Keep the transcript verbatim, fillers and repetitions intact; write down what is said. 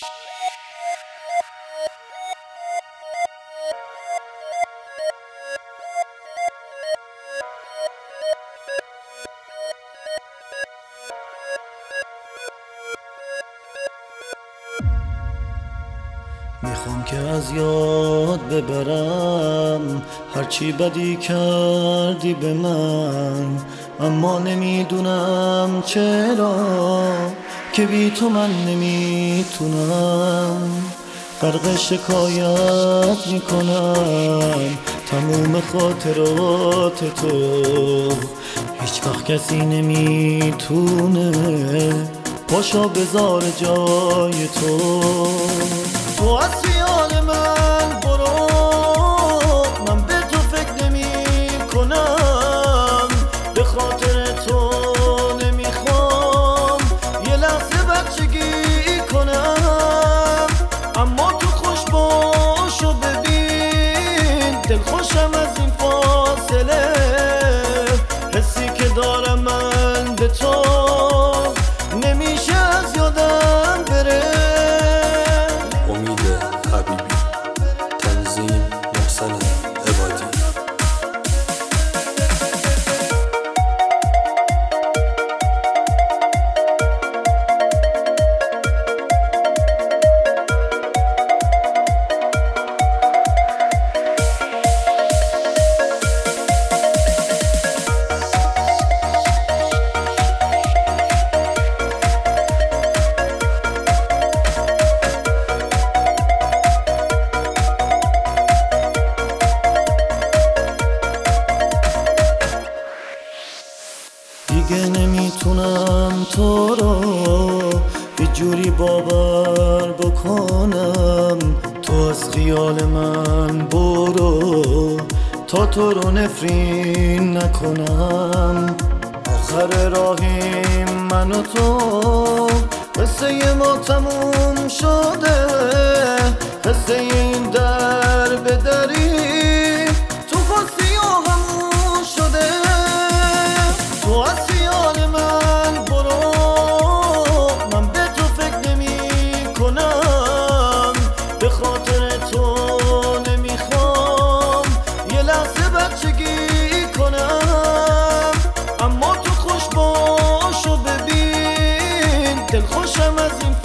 میخوام که از یاد ببرم هرچی بدی کردی به من، اما نمیدونم چرا که بی تو من نمیتونم. غرق شکایت میکنم تموم خاطرات تو، هیچ وقت کسی نمیتونه پاشا بذار جای تو. تو از خیال من برو، من به تو فکر نمی کنم، به خاطر تو نمیخوام یه لحظه بچگی کنم. اما تو خوش باش و ببین دل خوشم از این فاصله، حسی که دارم من به تو نمیشه از یادم بره. امید حبیبی، تنظیم محسن عبادی. دیگه نمیتونم تو رو یه جوری باور بکنم، تو از خیال من برو تا تو رو نفرین نکنم. آخر راهیم من و تو، قصه ما تموم شده، قصه این در به دری تو خواستی و همون شده. تو از خیال من برو، من به تو فکر نمی کنم، به خاطر تو نمیخوام یه لحظه بچگی کنم. اما تو خوش باش و ببین دل خوشم از این